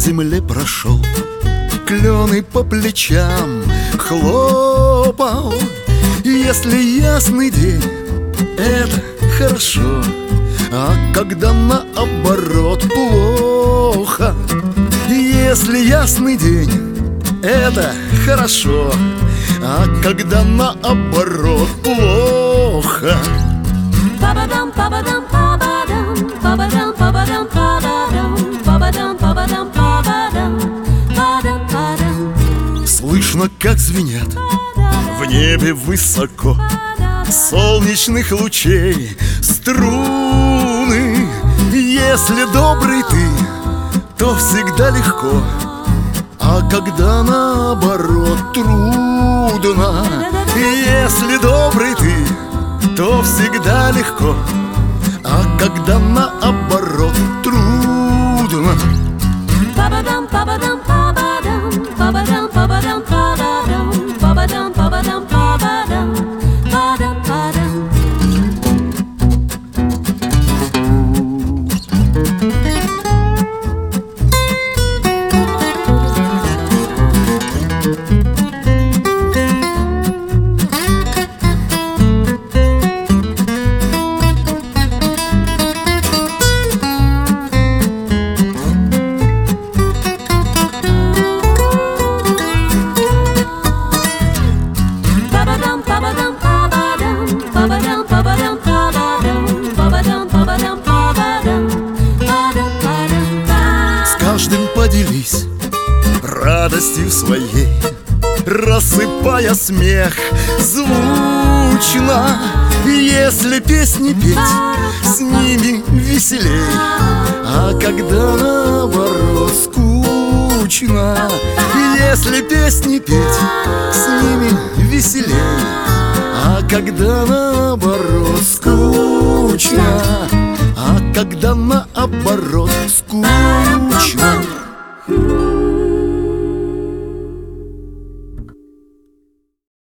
земле прошел, клены по плечам хлопал. Если ясный день, это хорошо, а когда наоборот плохо. Если ясный день, это хорошо, а когда наоборот плохо. Па-ба-дам, па-ба-дам, па-ба-дам, па-ба-дам, па-ба-дам, па-ба-дам, па-ба-дам, па-ба-дам, па-ба-дам, па-дам, па-дам. Слышно, как звенят в небе высоко солнечных лучей струны. Если добрый ты, то всегда легко, а когда наоборот трудно. Если добрый ты, то всегда легко, а когда наоборот трудно. Па-ба-дам, па-ба-дам, па-ба-дам, па-ба-дам, па-ба-дам, па-ба-дам, па-ба-дам, па-ба-дам, па-ба-дам, па-дам, па-дам. С каждым поделись радостью своей, рассыпая смех звучно. Если песни петь, с ними веселей, а когда наоборот скучно. Если песни петь, с ними веселей, а когда наоборот скучно, а когда наоборот скучно.